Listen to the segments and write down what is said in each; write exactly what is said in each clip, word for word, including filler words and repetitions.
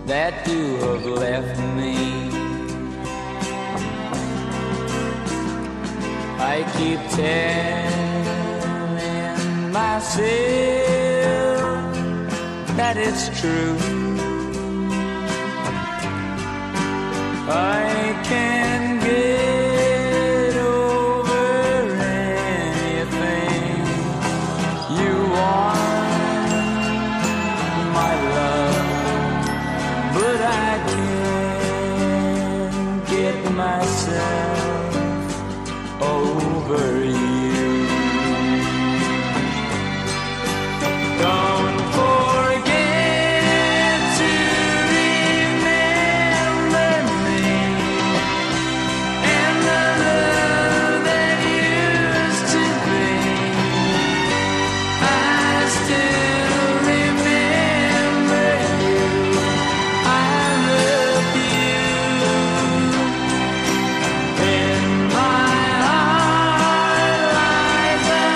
that you have left me. I keep telling myself that it's true. I can get over anything you want, my love, but I can't get myself over you. Don't forget to remember me and the love that used to be. I still remember you. I love you. In my heart lies a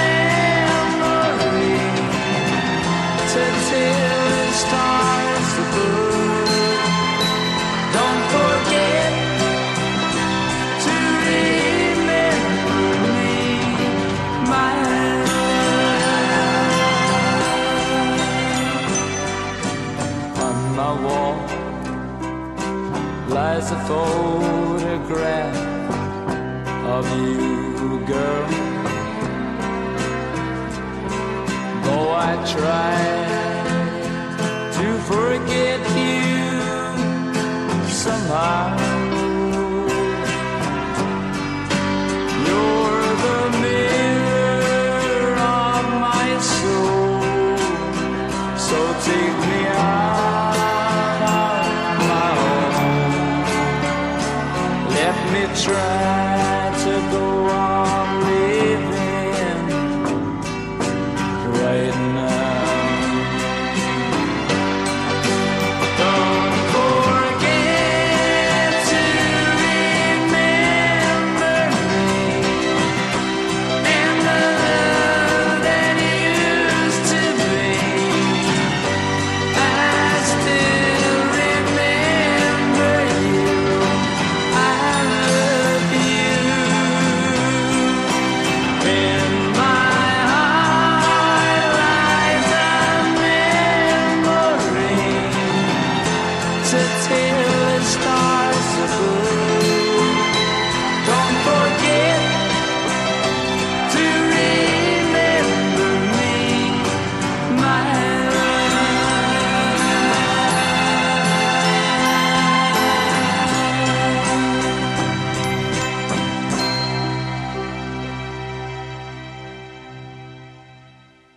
memory to till the stars above. Don't forget to remember me, my love. On my wall lies a photograph of you, girl. Though I try to forget you somehow, you're the mirror of my soul. So take me